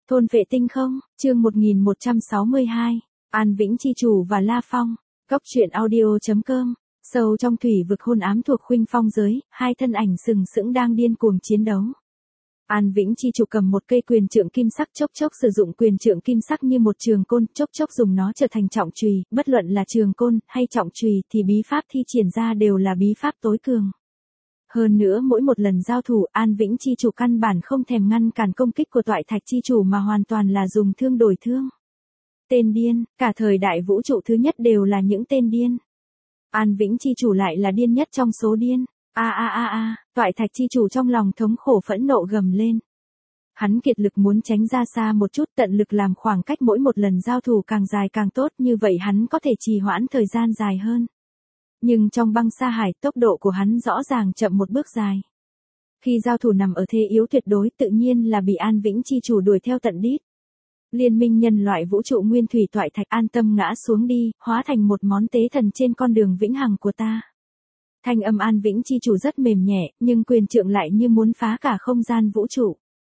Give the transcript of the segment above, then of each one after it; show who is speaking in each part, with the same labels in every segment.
Speaker 1: Thôn vệ tinh không, chương 1162, An Vĩnh chi chủ và La Phong, góc truyện audio.com, sâu trong thủy vực hôn ám thuộc Khuynh Phong giới, hai thân ảnh sừng sững đang điên cuồng chiến đấu. An Vĩnh chi chủ cầm một cây quyền trượng kim sắc, chốc chốc sử dụng quyền trượng kim sắc như một trường côn, chốc chốc dùng nó trở thành trọng chùy, bất luận là trường côn hay trọng chùy thì bí pháp thi triển ra đều là bí pháp tối cường. Hơn nữa mỗi một lần giao thủ, An Vĩnh chi chủ căn bản không thèm ngăn cản công kích của Toại Thạch chi chủ mà hoàn toàn là dùng thương đổi thương. Tên điên, cả thời đại vũ trụ thứ nhất đều là những tên điên. An Vĩnh chi chủ lại là điên nhất trong số điên. Toại Thạch chi chủ trong lòng thống khổ phẫn nộ gầm lên. Hắn kiệt lực muốn tránh ra xa một chút, tận lực làm khoảng cách mỗi một lần giao thủ càng dài càng tốt, như vậy hắn có thể trì hoãn thời gian dài hơn. Nhưng trong băng sa hải, tốc độ của hắn rõ ràng chậm một bước dài. Khi giao thủ nằm ở thế yếu tuyệt đối, tự nhiên là bị An Vĩnh chi chủ đuổi theo tận đít. Liên minh nhân loại vũ trụ nguyên thủy Toại Thạch an tâm ngã xuống đi, hóa thành một món tế thần trên con đường vĩnh hằng của ta. Thanh âm An Vĩnh chi chủ rất mềm nhẹ, nhưng quyền trượng lại như muốn phá cả không gian vũ trụ.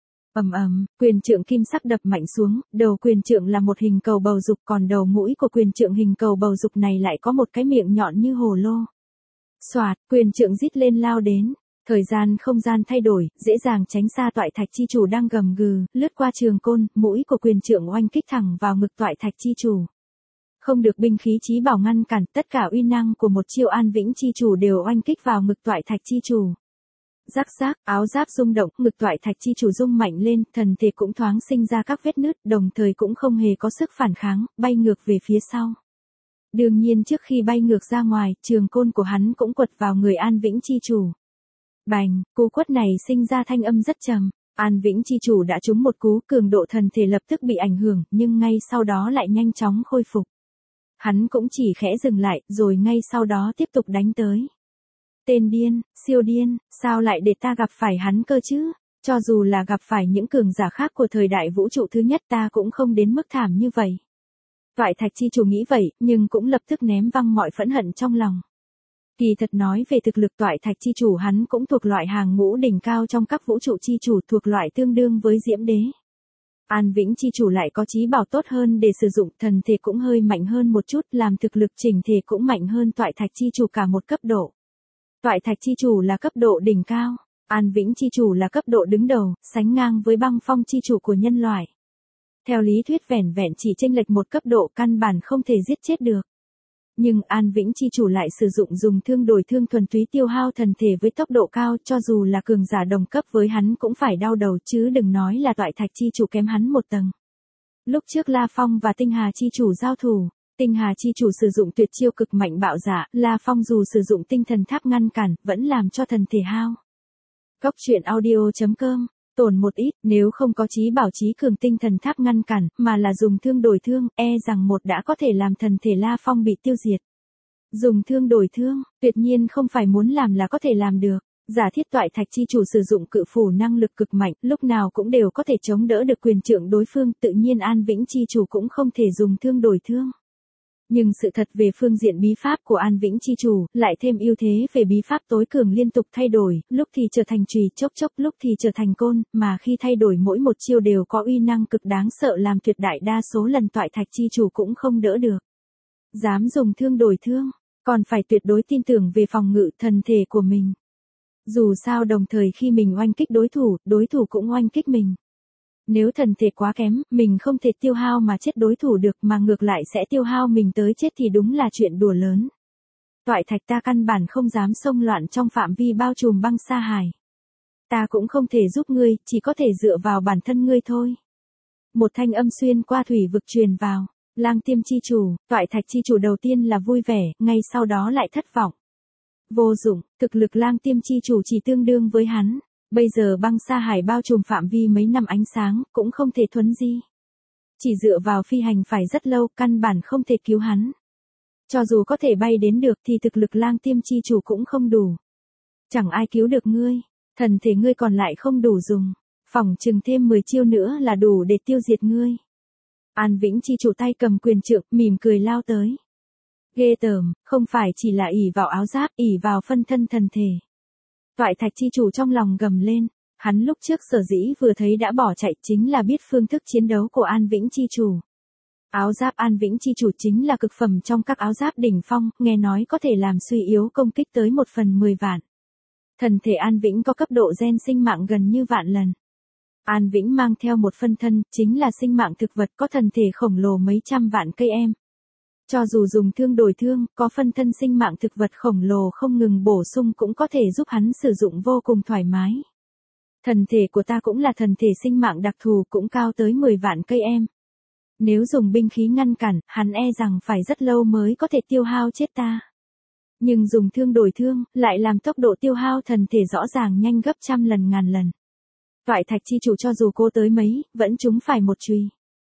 Speaker 1: Quyền trượng kim sắc đập mạnh xuống, đầu quyền trượng là một hình cầu bầu dục, còn đầu mũi của quyền trượng hình cầu bầu dục này lại có một cái miệng nhọn như hồ lô. Xoạt, quyền trượng rít lên lao đến. Thời gian không gian thay đổi, dễ dàng tránh xa Toại Thạch chi chủ đang gầm gừ, lướt qua trường côn, mũi của quyền trượng oanh kích thẳng vào ngực Toại Thạch chi chủ. Không được binh khí chí bảo ngăn cản, tất cả uy năng của một chiêu An Vĩnh chi chủ đều oanh kích vào ngực Toại Thạch chi chủ. Rắc rác, áo giáp rung động, ngực Toại Thạch chi chủ rung mạnh lên, thần thể cũng thoáng sinh ra các vết nứt, đồng thời cũng không hề có sức phản kháng, bay ngược về phía sau. Đương nhiên trước khi bay ngược ra ngoài, trường côn của hắn cũng quật vào người An Vĩnh chi chủ. Bành, cú quất này sinh ra thanh âm rất trầm. An Vĩnh chi chủ đã trúng một cú, cường độ thần thể lập tức bị ảnh hưởng, nhưng ngay sau đó lại nhanh chóng khôi phục. Hắn cũng chỉ khẽ dừng lại, rồi ngay sau đó tiếp tục đánh tới. Tên điên, siêu điên, sao lại để ta gặp phải hắn cơ chứ? Cho dù là gặp phải những cường giả khác của thời đại vũ trụ thứ nhất ta cũng không đến mức thảm như vậy. Toại Thạch chi chủ nghĩ vậy, nhưng cũng lập tức ném văng mọi phẫn hận trong lòng. Kỳ thật nói về thực lực Toại Thạch chi chủ hắn cũng thuộc loại hàng ngũ đỉnh cao trong các vũ trụ chi chủ, thuộc loại tương đương với Diễm Đế. An Vĩnh chi chủ lại có chí bảo tốt hơn để sử dụng, thần thể cũng hơi mạnh hơn một chút, làm thực lực chỉnh thể cũng mạnh hơn Toại Thạch chi chủ cả một cấp độ. Toại Thạch chi chủ là cấp độ đỉnh cao, An Vĩnh chi chủ là cấp độ đứng đầu, sánh ngang với Băng Phong chi chủ của nhân loại. Theo lý thuyết vẻn vẹn chỉ chênh lệch một cấp độ căn bản không thể giết chết được. Nhưng An Vĩnh chi chủ lại sử dụng dùng thương đổi thương thuần túy tiêu hao thần thể với tốc độ cao, cho dù là cường giả đồng cấp với hắn cũng phải đau đầu, chứ đừng nói là Toại Thạch chi chủ kém hắn một tầng. Lúc trước La Phong và Tinh Hà chi chủ giao thủ, Tinh Hà chi chủ sử dụng tuyệt chiêu cực mạnh bạo giả, La Phong dù sử dụng tinh thần tháp ngăn cản, vẫn làm cho thần thể hao. Góc truyện audio.com, tổn một ít, nếu không có chí bảo chí cường tinh thần tháp ngăn cản, mà là dùng thương đổi thương, e rằng một đã có thể làm thần thể La Phong bị tiêu diệt. Dùng thương đổi thương, tuyệt nhiên không phải muốn làm là có thể làm được. Giả thiết Toại Thạch chi chủ sử dụng cự phủ năng lực cực mạnh, lúc nào cũng đều có thể chống đỡ được quyền trượng đối phương, tự nhiên An Vĩnh chi chủ cũng không thể dùng thương đổi thương. Nhưng sự thật về phương diện bí pháp của An Vĩnh chi chủ, lại thêm ưu thế về bí pháp tối cường liên tục thay đổi, lúc thì trở thành chùy, chốc chốc lúc thì trở thành côn, mà khi thay đổi mỗi một chiêu đều có uy năng cực đáng sợ, làm tuyệt đại đa số lần Toại Thạch chi chủ cũng không đỡ được. Dám dùng thương đổi thương, còn phải tuyệt đối tin tưởng về phòng ngự thần thể của mình. Dù sao đồng thời khi mình oanh kích đối thủ cũng oanh kích mình. Nếu thần thể quá kém, mình không thể tiêu hao mà chết đối thủ được, mà ngược lại sẽ tiêu hao mình tới chết thì đúng là chuyện đùa lớn. Toại Thạch ta căn bản không dám xông loạn trong phạm vi bao trùm băng sa hải. Ta cũng không thể giúp ngươi, chỉ có thể dựa vào bản thân ngươi thôi. Một thanh âm xuyên qua thủy vực truyền vào. Lang Tiêm chi chủ, Toại Thạch chi chủ đầu tiên là vui vẻ, ngay sau đó lại thất vọng. Vô dụng, thực lực Lang Tiêm chi chủ chỉ tương đương với hắn. Bây giờ băng sa hải bao trùm phạm vi mấy năm ánh sáng, cũng không thể thuấn di. Chỉ dựa vào phi hành phải rất lâu, căn bản không thể cứu hắn. Cho dù có thể bay đến được thì thực lực Lang Tiêm chi chủ cũng không đủ. Chẳng ai cứu được ngươi, thần thể ngươi còn lại không đủ dùng. Phỏng chừng thêm 10 chiêu nữa là đủ để tiêu diệt ngươi. An Vĩnh chi chủ tay cầm quyền trượng, mỉm cười lao tới. Ghê tởm, không phải chỉ là ỷ vào áo giáp, ỷ vào phân thân thần thể. Toại Thạch chi chủ trong lòng gầm lên, Hắn lúc trước sở dĩ vừa thấy đã bỏ chạy chính là biết phương thức chiến đấu của An Vĩnh Chi Chủ. Áo giáp An Vĩnh Chi Chủ chính là cực phẩm trong các áo giáp đỉnh phong, nghe nói có thể làm suy yếu công kích tới 1/10 vạn. Thần thể An Vĩnh có cấp độ gen sinh mạng gần như vạn lần. An Vĩnh mang theo một phân thân, chính là sinh mạng thực vật có thần thể khổng lồ mấy trăm vạn cây em. Cho dù dùng thương đổi thương, có phân thân sinh mạng thực vật khổng lồ không ngừng bổ sung cũng có thể giúp hắn sử dụng vô cùng thoải mái. Thần thể của ta cũng là thần thể sinh mạng đặc thù, cũng cao tới 10 vạn cây em. Nếu dùng binh khí ngăn cản, hắn e rằng phải rất lâu mới có thể tiêu hao chết ta. Nhưng dùng thương đổi thương, lại làm tốc độ tiêu hao thần thể rõ ràng nhanh gấp trăm lần ngàn lần. Toại Thạch Chi Chủ cho dù cô tới mấy, vẫn trúng phải một chùy.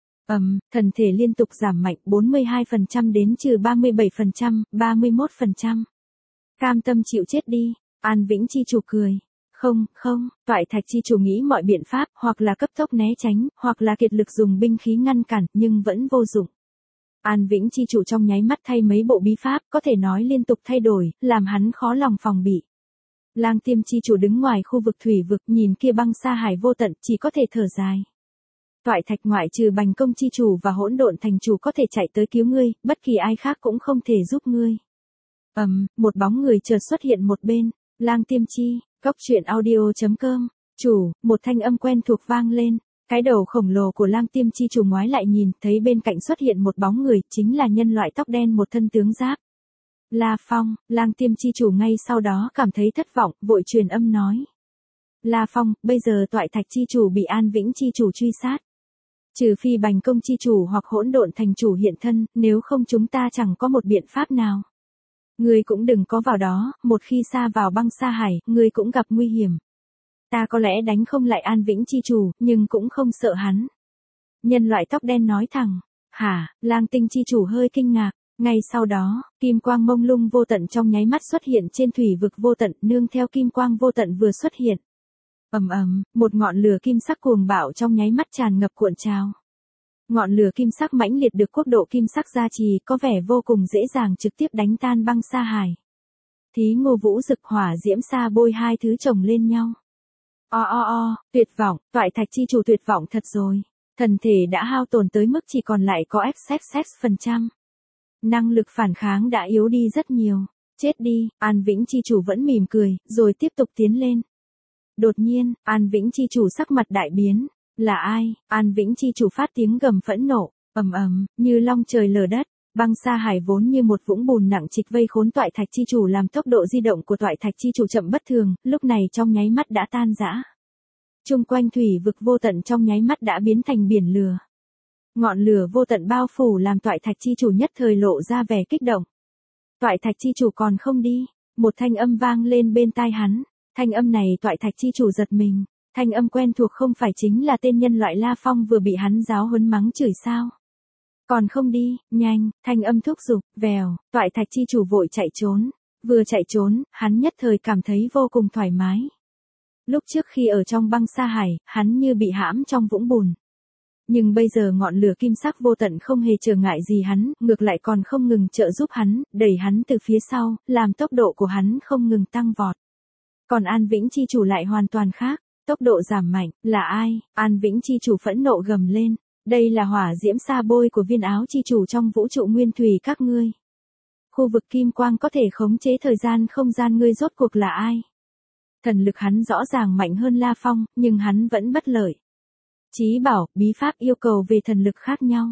Speaker 1: Thần thể liên tục giảm mạnh 42% đến trừ 37%, 31%. Cam tâm chịu chết đi, An Vĩnh Chi Chủ cười. Không, Toại Thạch Chi Chủ nghĩ mọi biện pháp, hoặc là cấp tốc né tránh, hoặc là kiệt lực dùng binh khí ngăn cản, nhưng vẫn vô dụng. An Vĩnh Chi Chủ trong nháy mắt thay mấy bộ bí pháp, có thể nói liên tục thay đổi, làm hắn khó lòng phòng bị. Lang Tiêm Chi Chủ đứng ngoài khu vực thủy vực, nhìn kia băng sa hải vô tận, chỉ có thể thở dài. Toại Thạch ngoại trừ Bành Công Chi Chủ và Hỗn Độn Thành Chủ có thể chạy tới cứu ngươi, bất kỳ ai khác cũng không thể giúp ngươi. Một bóng người chợt xuất hiện một bên, Lang Tiêm Chi, Cốc.audio.com, chủ, một thanh âm quen thuộc vang lên. Cái đầu khổng lồ của Lang Tiêm Chi Chủ ngoái lại nhìn, thấy bên cạnh xuất hiện một bóng người, chính là nhân loại tóc đen một thân tướng giáp. La Phong, Lang Tiêm Chi Chủ ngay sau đó cảm thấy thất vọng, vội truyền âm nói. La Phong, bây giờ Toại Thạch Chi Chủ bị An Vĩnh Chi Chủ truy sát. Trừ phi Bành Công Chi Chủ hoặc Hỗn Độn Thành Chủ hiện thân, nếu không chúng ta chẳng có một biện pháp nào. Ngươi cũng đừng có vào đó, một khi xa vào băng sa hải, ngươi cũng gặp nguy hiểm. Ta có lẽ đánh không lại An Vĩnh Chi Chủ, nhưng cũng không sợ hắn. Nhân loại tóc đen nói thẳng. Hả, Lang Tinh Chi Chủ hơi kinh ngạc. Ngay sau đó, kim quang mông lung vô tận trong nháy mắt xuất hiện trên thủy vực vô tận, nương theo kim quang vô tận vừa xuất hiện. Một ngọn lửa kim sắc cuồng bạo trong nháy mắt tràn ngập cuộn trào. Ngọn lửa kim sắc mãnh liệt được quốc độ kim sắc gia trì, có vẻ vô cùng dễ dàng trực tiếp đánh tan băng sa hải. Thí Ngô Vũ Dực hỏa diễm sa bôi hai thứ chồng lên nhau. Tuyệt vọng, Toại Thạch Chi Chủ tuyệt vọng thật rồi. Thần thể đã hao tổn tới mức chỉ còn lại có FXX%. Năng lực phản kháng đã yếu đi rất nhiều. Chết đi, An Vĩnh Chi Chủ vẫn mỉm cười, rồi tiếp tục tiến lên. Đột nhiên, An Vĩnh Chi Chủ sắc mặt đại biến. Là ai? An Vĩnh Chi Chủ phát tiếng gầm phẫn nộ, như long trời lở đất. Băng sa hải vốn như một vũng bùn nặng trịch vây khốn Toại Thạch Chi Chủ, làm tốc độ di động của Toại Thạch Chi Chủ chậm bất thường, lúc này trong nháy mắt đã tan rã. Chung quanh thủy vực vô tận trong nháy mắt đã biến thành biển lửa. Ngọn lửa vô tận bao phủ làm Toại Thạch Chi Chủ nhất thời lộ ra vẻ kích động. Toại Thạch Chi Chủ còn không đi, một thanh âm vang lên bên tai hắn. Thanh âm này Toại Thạch Chi Chủ giật mình, thanh âm quen thuộc không phải chính là tên nhân loại La Phong vừa bị hắn giáo huấn mắng chửi sao? Còn không đi, nhanh, thanh âm thúc giục, vèo, Toại Thạch Chi Chủ vội chạy trốn. Vừa chạy trốn, hắn nhất thời cảm thấy vô cùng thoải mái. Lúc trước khi ở trong băng sa hải, hắn như bị hãm trong vũng bùn. Nhưng bây giờ ngọn lửa kim sắc vô tận không hề trở ngại gì hắn, ngược lại còn không ngừng trợ giúp hắn, đẩy hắn từ phía sau, làm tốc độ của hắn không ngừng tăng vọt. Còn An Vĩnh Chi Chủ lại hoàn toàn khác, tốc độ giảm mạnh, là ai? An Vĩnh Chi Chủ phẫn nộ gầm lên. Đây là hỏa diễm sa bôi của Viên Áo Chi Chủ trong vũ trụ nguyên thủy các ngươi. Khu vực kim quang có thể khống chế thời gian không gian, ngươi rốt cuộc là ai? Thần lực hắn rõ ràng mạnh hơn La Phong, nhưng hắn vẫn bất lợi. Chí bảo, bí pháp yêu cầu về thần lực khác nhau.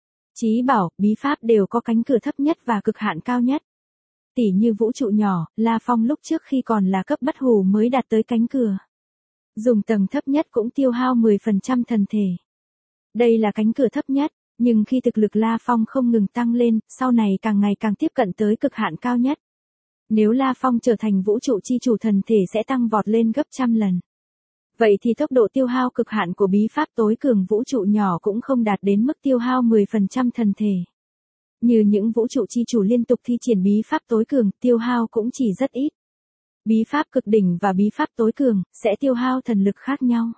Speaker 1: Chí bảo, bí pháp đều có cánh cửa thấp nhất và cực hạn cao nhất. Tỉ như vũ trụ nhỏ, La Phong lúc trước khi còn là cấp bất hủ mới đạt tới cánh cửa. Dùng tầng thấp nhất cũng tiêu hao 10% thần thể. Đây là cánh cửa thấp nhất, nhưng khi thực lực La Phong không ngừng tăng lên, sau này càng ngày càng tiếp cận tới cực hạn cao nhất. Nếu La Phong trở thành vũ trụ chi chủ, thần thể sẽ tăng vọt lên gấp trăm lần. Vậy thì tốc độ tiêu hao cực hạn của bí pháp tối cường vũ trụ nhỏ cũng không đạt đến mức tiêu hao 10% thần thể. Như những vũ trụ chi chủ liên tục thi triển bí pháp tối cường, tiêu hao cũng chỉ rất ít. Bí pháp cực đỉnh và bí pháp tối cường sẽ tiêu hao thần lực khác nhau.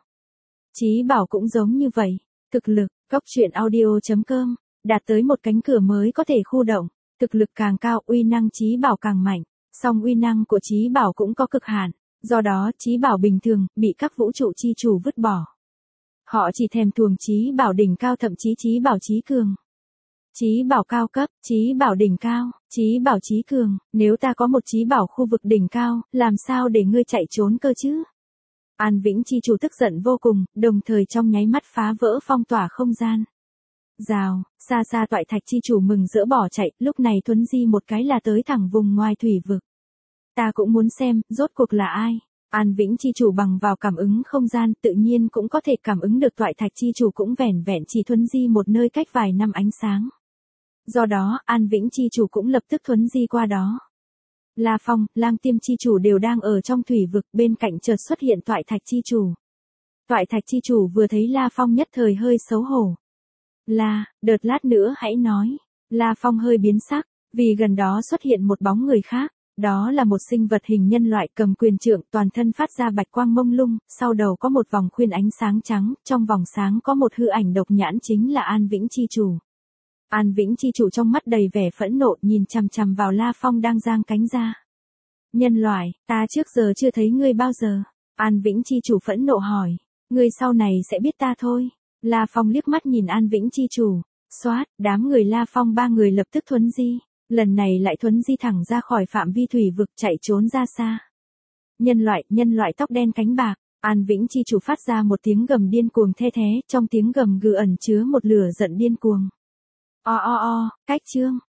Speaker 1: Chí bảo cũng giống như vậy. Thực lực, Cốc.audio.com, đạt tới một cánh cửa mới có thể khu động. Thực lực càng cao, uy năng chí bảo càng mạnh. Song uy năng của chí bảo cũng có cực hạn. Do đó trí bảo bình thường, bị các vũ trụ chi chủ vứt bỏ. Họ chỉ thèm thuồng trí bảo đỉnh cao, thậm chí trí bảo trí cường. Trí bảo cao cấp, trí bảo đỉnh cao, trí bảo trí cường, nếu ta có một trí bảo khu vực đỉnh cao, làm sao để ngươi chạy trốn cơ chứ? An Vĩnh chi chủ tức giận vô cùng, đồng thời trong nháy mắt phá vỡ phong tỏa không gian. Rào, xa xa Toại Thạch chi chủ mừng rỡ bỏ chạy, lúc này thuấn di một cái là tới thẳng vùng ngoài thủy vực. Ta cũng muốn xem, rốt cuộc là ai? An Vĩnh chi chủ bằng vào cảm ứng không gian tự nhiên cũng có thể cảm ứng được Toại Thạch chi chủ cũng vẻn vẹn chỉ thuấn di một nơi cách vài năm ánh sáng. Do đó, An Vĩnh chi chủ cũng lập tức thuấn di qua đó. La Phong, Lang Tiêm chi chủ đều đang ở trong thủy vực, bên cạnh chợt xuất hiện Toại Thạch chi chủ. Toại Thạch chi chủ vừa thấy La Phong nhất thời hơi xấu hổ. Đợt lát nữa hãy nói. La Phong hơi biến sắc, vì gần đó xuất hiện một bóng người khác. Đó là một sinh vật hình nhân loại cầm quyền trượng, toàn thân phát ra bạch quang mông lung, sau đầu có một vòng khuyên ánh sáng trắng, trong vòng sáng có một hư ảnh độc nhãn chính là An Vĩnh chi chủ. An Vĩnh chi chủ trong mắt đầy vẻ phẫn nộ nhìn chằm chằm vào La Phong đang giang cánh ra. Nhân loại, ta trước giờ chưa thấy ngươi bao giờ. An Vĩnh chi chủ phẫn nộ hỏi. Ngươi sau này sẽ biết ta thôi. La Phong liếc mắt nhìn An Vĩnh chi chủ. Xoát, đám người La Phong ba người lập tức thuấn di. Lần này lại thuấn di thẳng ra khỏi phạm vi thủy vực chạy trốn ra xa. Nhân loại tóc đen cánh bạc. An Vĩnh chi chủ phát ra một tiếng gầm điên cuồng the thé, trong tiếng gầm gừ ẩn chứa một lửa giận điên cuồng. Cách chương.